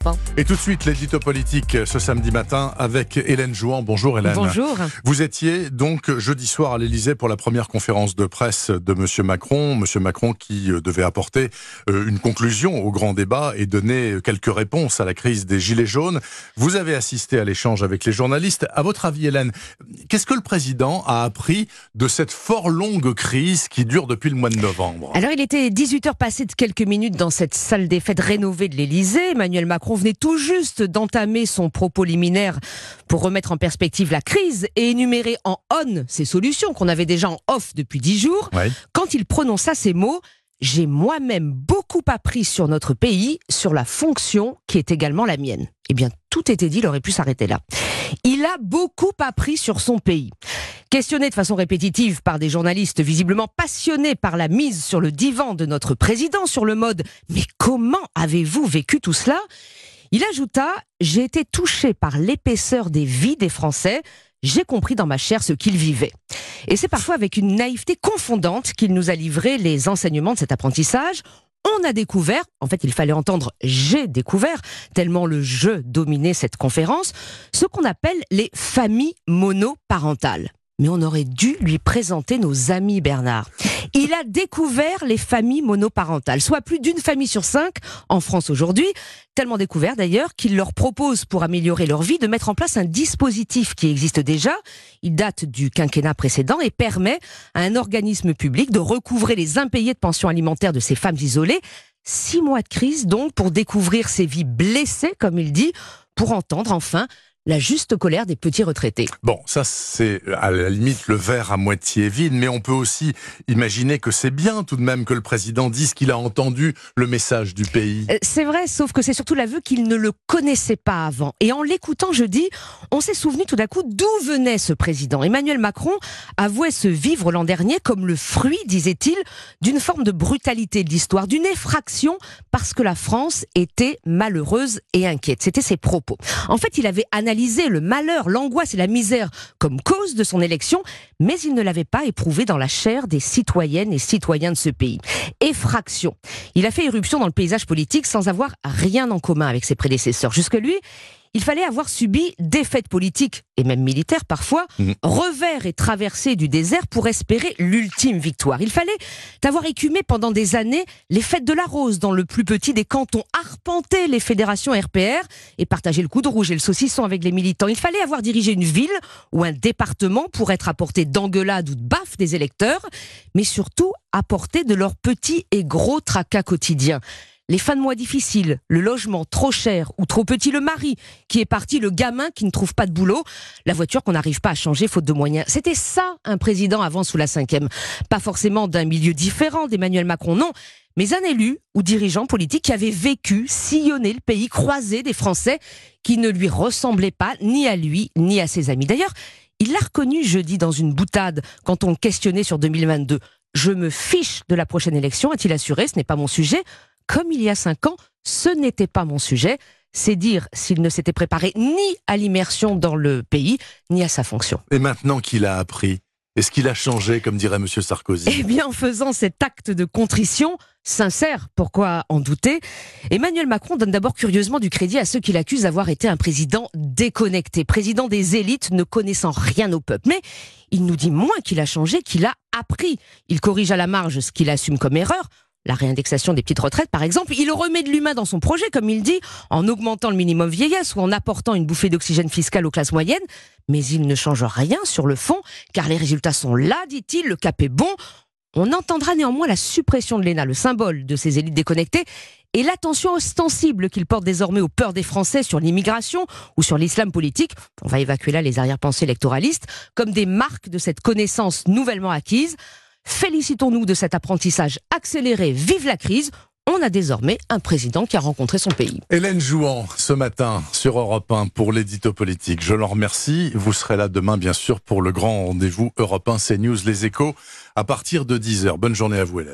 Et tout de suite, l'édito politique ce samedi matin avec Hélène Jouan. Bonjour Hélène. Bonjour. Vous étiez donc jeudi soir à l'Élysée pour la première conférence de presse de M. Macron. M. Macron qui devait apporter une conclusion au grand débat et donner quelques réponses à la crise des Gilets jaunes. Vous avez assisté à l'échange avec les journalistes. À votre avis, Hélène, qu'est-ce que le président a appris de cette fort longue crise qui dure depuis le mois de novembre ? Alors, il était 18h passé de quelques minutes dans cette salle des fêtes rénovée de l'Élysée. Emmanuel Macron venait tout juste d'entamer son propos liminaire pour remettre en perspective la crise et énumérer en on ses solutions qu'on avait déjà en off depuis 10 jours. Ouais. Quand il prononça ces mots, j'ai moi-même beaucoup appris sur notre pays, sur la fonction qui est également la mienne. Eh bien, tout était dit, il aurait pu s'arrêter là. Il a beaucoup appris sur son pays. Questionné de façon répétitive par des journalistes visiblement passionnés par la mise sur le divan de notre président, sur le mode « Mais comment avez-vous vécu tout cela ?» Il ajouta « J'ai été touché par l'épaisseur des vies des Français. J'ai compris dans ma chair ce qu'ils vivaient. » Et c'est parfois avec une naïveté confondante qu'il nous a livré les enseignements de cet apprentissage. On a découvert, en fait il fallait entendre « j'ai découvert », tellement le « je » dominait cette conférence, ce qu'on appelle les familles monoparentales. Mais on aurait dû lui présenter nos amis, Bernard. Il a découvert les familles monoparentales, soit plus d'une famille sur 5 en France aujourd'hui, tellement découvert d'ailleurs qu'il leur propose, pour améliorer leur vie, de mettre en place un dispositif qui existe déjà. Il date du quinquennat précédent et permet à un organisme public de recouvrer les impayés de pensions alimentaires de ces femmes isolées. 6 mois de crise donc pour découvrir ces vies blessées, comme il dit, pour entendre enfin la juste colère des petits retraités. Bon, ça c'est à la limite le verre à moitié vide, mais on peut aussi imaginer que c'est bien tout de même que le président dise qu'il a entendu le message du pays. C'est vrai, sauf que c'est surtout l'aveu qu'il ne le connaissait pas avant. Et en l'écoutant jeudi, on s'est souvenu tout d'un coup d'où venait ce président. Emmanuel Macron avouait se vivre l'an dernier comme le fruit, disait-il, d'une forme de brutalité de l'histoire, d'une effraction parce que la France était malheureuse et inquiète. C'était ses propos. En fait, il avait analysé le malheur, l'angoisse et la misère comme cause de son élection, mais il ne l'avait pas éprouvé dans la chair des citoyennes et citoyens de ce pays. Effraction. Il a fait irruption dans le paysage politique sans avoir rien en commun avec ses prédécesseurs. Jusque lui, il fallait avoir subi défaites politiques, et même militaires parfois, revers et traversées du désert pour espérer l'ultime victoire. Il fallait avoir écumé pendant des années les fêtes de la Rose dans le plus petit des cantons, arpenter les fédérations RPR et partager le coup de rouge et le saucisson avec les militants. Il fallait avoir dirigé une ville ou un département pour être à portée d'engueulade ou de baffe des électeurs, mais surtout à portée de leurs petits et gros tracas quotidiens. Les fins de mois difficiles, le logement trop cher ou trop petit, le mari qui est parti, le gamin qui ne trouve pas de boulot, la voiture qu'on n'arrive pas à changer faute de moyens. C'était ça un président avant sous la 5e. Pas forcément d'un milieu différent d'Emmanuel Macron, non, mais un élu ou dirigeant politique qui avait vécu, sillonné le pays, croisé des Français qui ne lui ressemblaient pas ni à lui ni à ses amis. D'ailleurs, il l'a reconnu jeudi dans une boutade quand on le questionnait sur 2022. « Je me fiche de la prochaine élection », a-t-il assuré, ce n'est pas mon sujet. Comme il y a 5 ans, ce n'était pas mon sujet. C'est dire s'il ne s'était préparé ni à l'immersion dans le pays, ni à sa fonction. Et maintenant qu'il a appris, est-ce qu'il a changé, comme dirait M. Sarkozy ? Eh bien, en faisant cet acte de contrition sincère, pourquoi en douter, Emmanuel Macron donne d'abord curieusement du crédit à ceux qui l'accusent d'avoir été un président déconnecté, président des élites ne connaissant rien au peuple. Mais il nous dit moins qu'il a changé, qu'il a appris. Il corrige à la marge ce qu'il assume comme erreur. La réindexation des petites retraites, par exemple, il remet de l'humain dans son projet, comme il dit, en augmentant le minimum vieillesse ou en apportant une bouffée d'oxygène fiscal aux classes moyennes. Mais il ne change rien sur le fond, car les résultats sont là, dit-il, le cap est bon. On entendra néanmoins la suppression de l'ENA, le symbole de ces élites déconnectées, et l'attention ostensible qu'il porte désormais aux peurs des Français sur l'immigration ou sur l'islam politique. On va évacuer là les arrière-pensées électoralistes, comme des marques de cette connaissance nouvellement acquise. Félicitons-nous de cet apprentissage accéléré, vive la crise. On a désormais un président qui a rencontré son pays. Hélène Jouan, ce matin sur Europe 1 pour l'édito politique. Je l'en remercie. Vous serez là demain, bien sûr, pour le grand rendez-vous Europe 1 CNews Les Échos à partir de 10h. Bonne journée à vous, Hélène.